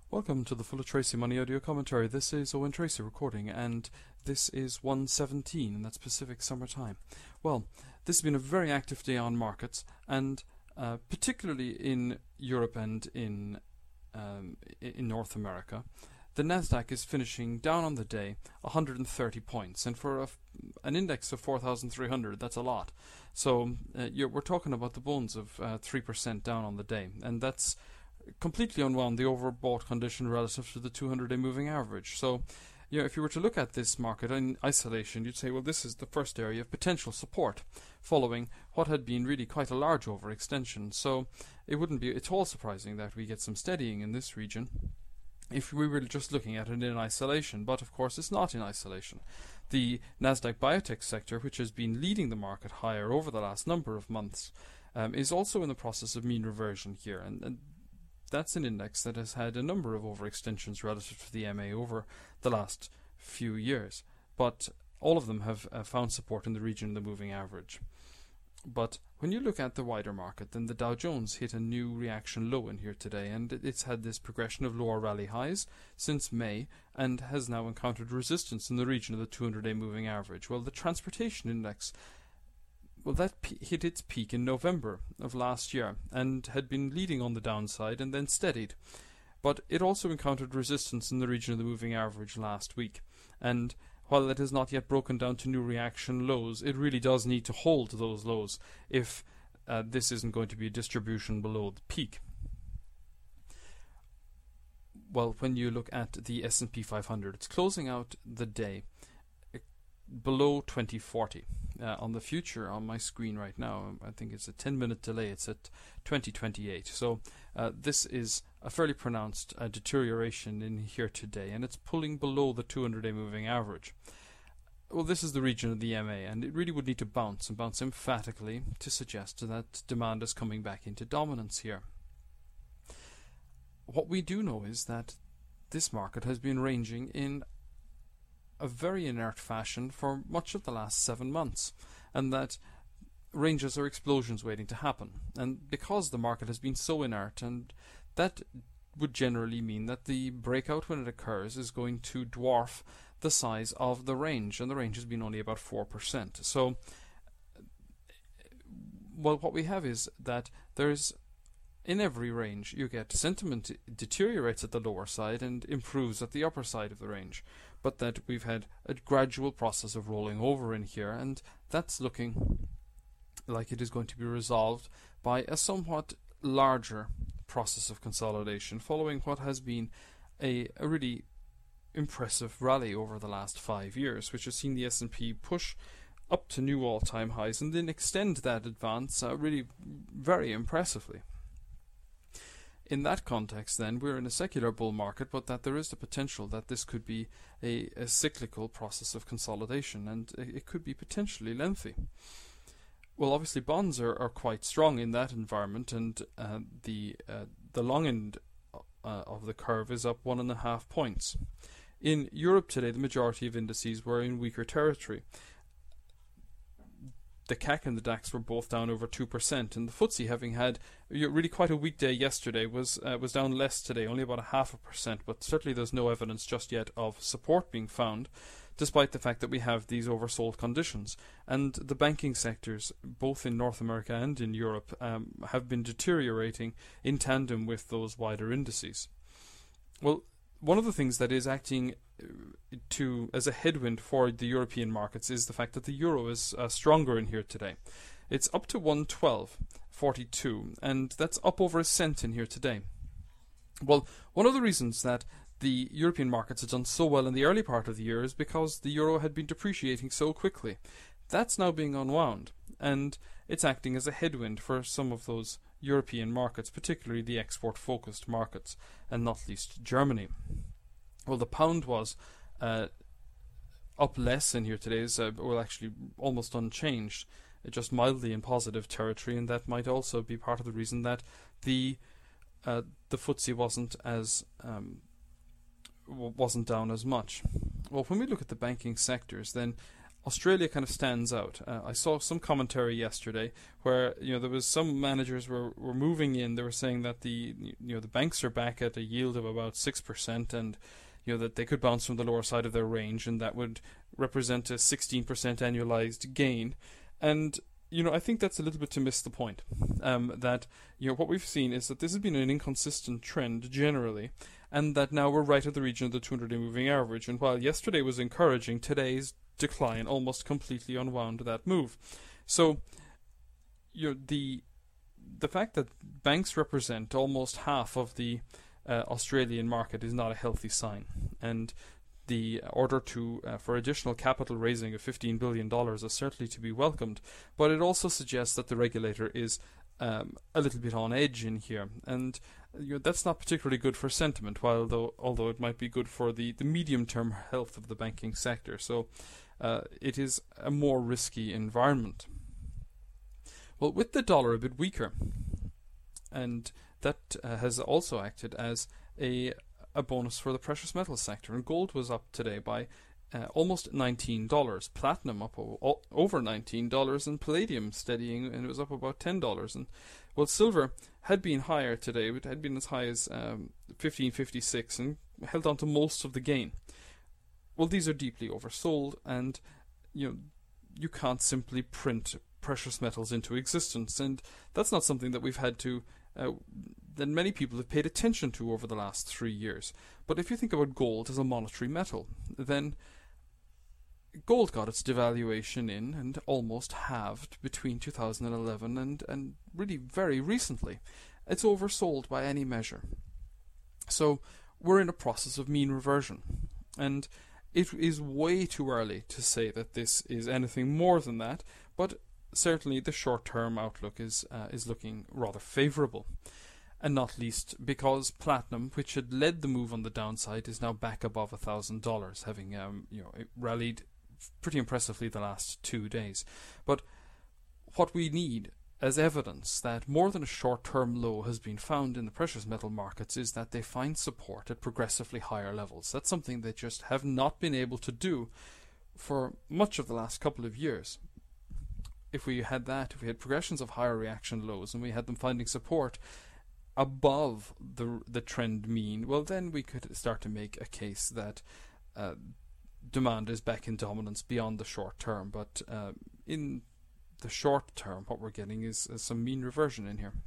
Welcome to the Full of Tracy Money audio commentary. This is Owen Tracy recording, and this is 1:17, and that's Pacific Summer Time. Well, this has been a very active day on markets, and particularly in Europe and in North America. The Nasdaq is finishing down on the day 130 points, and for an index of 4,300, that's a lot. So we're talking about the bones of 3% down on the day, and that's completely unwound the overbought condition relative to the 200-day moving average. So, if you were to look at this market in isolation, you'd say, well, this is the first area of potential support following what had been really quite a large overextension. So it wouldn't be at all surprising that we get some steadying in this region if we were just looking at it in isolation. But of course it's not in isolation. The Nasdaq biotech sector, which has been leading the market higher over the last number of months, is also in the process of mean reversion here, and that's an index that has had a number of overextensions relative to the MA over the last few years, but all of them have found support in the region of the moving average. But when you look at the wider market, then the Dow Jones hit a new reaction low in here today, and it's had this progression of lower rally highs since May and has now encountered resistance in the region of the 200-day moving average. Well, the transportation index, that hit its peak in November of last year and had been leading on the downside and then steadied. But it also encountered resistance in the region of the moving average last week. And while it has not yet broken down to new reaction lows, it really does need to hold those lows if this isn't going to be a distribution below the peak. Well, when you look at the S&P 500, it's closing out the day below 2040. On the future on my screen right now, I think it's a 10-minute delay. It's at 2028. So this is a fairly pronounced deterioration in here today, and it's pulling below the 200-day moving average. Well, this is the region of the MA, and it really would need to bounce and bounce emphatically to suggest that demand is coming back into dominance here. What we do know is that this market has been ranging in a very inert fashion for much of the last 7 months, and that ranges are explosions waiting to happen. And because the market has been so inert, and that would generally mean that the breakout when it occurs is going to dwarf the size of the range, and the range has been only about 4%. So what we have is that there's in every range you get sentiment deteriorates at the lower side and improves at the upper side of the range, but that we've had a gradual process of rolling over in here, and that's looking like it is going to be resolved by a somewhat larger process of consolidation following what has been a really impressive rally over the last 5 years, which has seen the S&P push up to new all-time highs and then extend that advance really very impressively. In that context, then, we're in a secular bull market, but that there is the potential that this could be a cyclical process of consolidation, and it could be potentially lengthy. Well, obviously, bonds are quite strong in that environment, and the long end of the curve is up 1.5 points. In Europe today, the majority of indices were in weaker territory. The CAC and the DAX were both down over 2%, and the FTSE, having had really quite a weak day yesterday, was down less today, only about 0.5%, but certainly there's no evidence just yet of support being found, despite the fact that we have these oversold conditions. And the banking sectors, both in North America and in Europe, have been deteriorating in tandem with those wider indices. Well, one of the things that is acting as a headwind for the European markets is the fact that the euro is stronger in here today. It's up to 112.42, and that's up over a cent in here today. Well, one of the reasons that the European markets have done so well in the early part of the year is because the euro had been depreciating so quickly. That's now being unwound, and it's acting as a headwind for some of those European markets, particularly the export-focused markets, and not least Germany. Well, the pound was up less in here today, actually almost unchanged, just mildly in positive territory, and that might also be part of the reason that the FTSE wasn't down as much. Well, when we look at the banking sectors, then Australia kind of stands out. I saw some commentary yesterday where there was some managers were moving in. They were saying that the banks are back at a yield of about 6%, and that they could bounce from the lower side of their range, and that would represent a 16% annualized gain. And I think that's a little bit to miss the point. That what we've seen is that this has been an inconsistent trend generally, and that now we're right at the region of the 200-day moving average. And while yesterday was encouraging, today's decline almost completely unwound that move. So the fact that banks represent almost half of the Australian market is not a healthy sign, and the order for additional capital raising of $15 billion is certainly to be welcomed, but it also suggests that the regulator is a little bit on edge in here, and that's not particularly good for sentiment, although it might be good for the medium-term health of the banking sector. So it is a more risky environment. Well, with the dollar a bit weaker, and that has also acted as a bonus for the precious metals sector. And gold was up today by almost $19. Platinum up over $19, and palladium steadying, and it was up about $10. And silver had been higher today. It had been as high as $15.56 and held on to most of the gain. Well, these are deeply oversold, and you can't simply print precious metals into existence, and that's not something that we've had to that many people have paid attention to over the last 3 years. But if you think about gold as a monetary metal, then gold got its devaluation in and almost halved between 2011 and really very recently. It's oversold by any measure. So we're in a process of mean reversion, and it is way too early to say that this is anything more than that, but certainly the short-term outlook is looking rather favourable, and not least because platinum, which had led the move on the downside, is now back above $1,000, having it rallied pretty impressively the last 2 days. But what we need as evidence that more than a short-term low has been found in the precious metal markets is that they find support at progressively higher levels. That's something they just have not been able to do for much of the last couple of years. If we had progressions of higher reaction lows and we had them finding support above the trend mean, well, then we could start to make a case that demand is back in dominance beyond the short term. But in the short term, what we're getting is some mean reversion in here.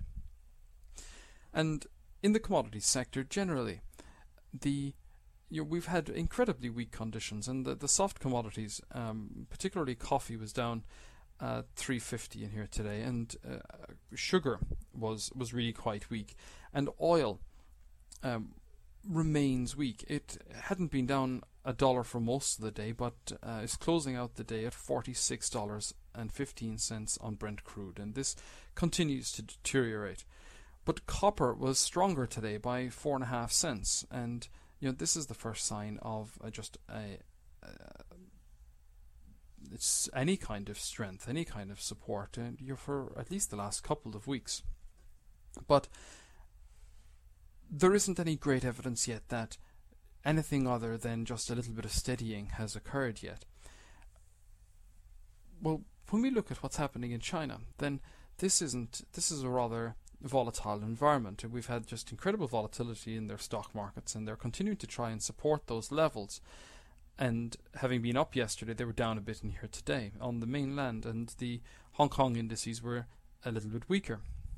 And in the commodities sector generally, we've had incredibly weak conditions, and the soft commodities, particularly coffee, was down 350 in here today, and sugar was really quite weak, and oil remains weak. It hadn't been down $1 for most of the day, but is closing out the day at $46.15 on Brent crude, and this continues to deteriorate. But copper was stronger today by 4.5 cents, and this is the first sign of it's any kind of strength, any kind of support, and for at least the last couple of weeks. But there isn't any great evidence yet that anything other than just a little bit of steadying has occurred yet. Well, when we look at what's happening in China, then this is a rather volatile environment. We've had just incredible volatility in their stock markets, and they're continuing to try and support those levels. And having been up yesterday, they were down a bit in here today on the mainland, and the Hong Kong indices were a little bit weaker.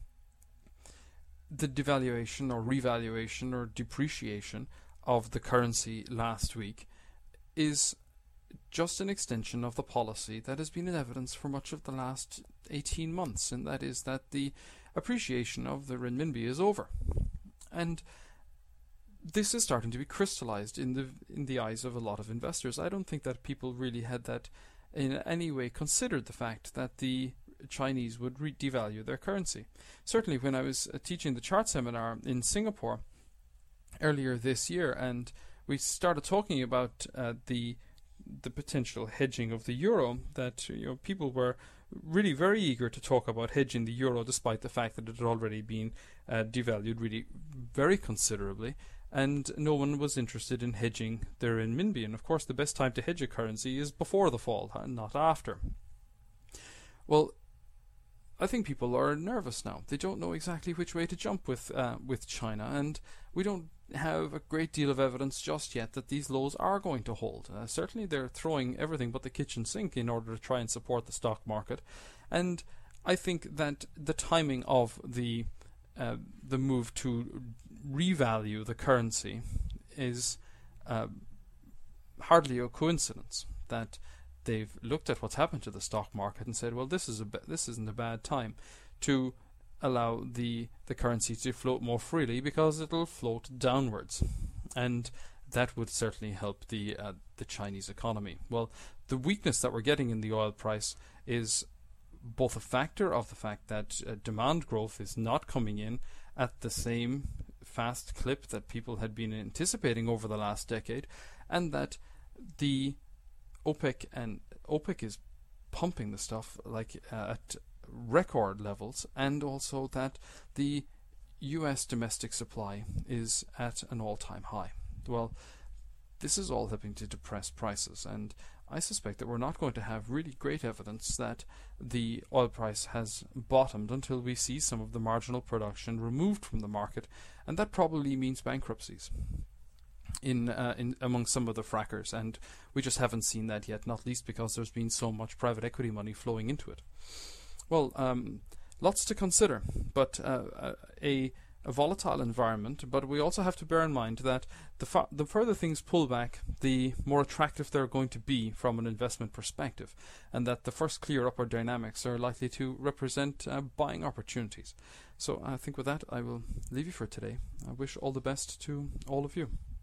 The devaluation or revaluation or depreciation of the currency last week is just an extension of the policy that has been in evidence for much of the last 18 months, and that is that the appreciation of the renminbi is over. And this is starting to be crystallized in the eyes of a lot of investors. I don't think that people really had that in any way considered the fact that the Chinese would devalue their currency. Certainly when I was teaching the chart seminar in Singapore earlier this year, and we started talking about the potential hedging of the euro, that people were really very eager to talk about hedging the euro, despite the fact that it had already been devalued really very considerably. and no one was interested in hedging their renminbi. And of course, the best time to hedge a currency is before the fall, not after. Well, I think people are nervous now. They don't know exactly which way to jump with China, and we don't have a great deal of evidence just yet that these lows are going to hold. Certainly, they're throwing everything but the kitchen sink in order to try and support the stock market, and I think that the timing of the move to revalue the currency is hardly a coincidence. That they've looked at what's happened to the stock market and said, well, this isn't a bad time to allow the currency to float more freely, because it'll float downwards, and that would certainly help the Chinese economy. Well, the weakness that we're getting in the oil price is both a factor of the fact that demand growth is not coming in at the same fast clip that people had been anticipating over the last decade, and that the OPEC is pumping the stuff at record levels, and also that the US domestic supply is at an all-time high. Well, this is all helping to depress prices, and I suspect that we're not going to have really great evidence that the oil price has bottomed until we see some of the marginal production removed from the market, and that probably means bankruptcies in among some of the frackers, and we just haven't seen that yet, not least because there's been so much private equity money flowing into it. Well, lots to consider, but a volatile environment, but we also have to bear in mind that the further things pull back, the more attractive they're going to be from an investment perspective, and that the first clear upward dynamics are likely to represent buying opportunities. So I think with that, I will leave you for today. I wish all the best to all of you.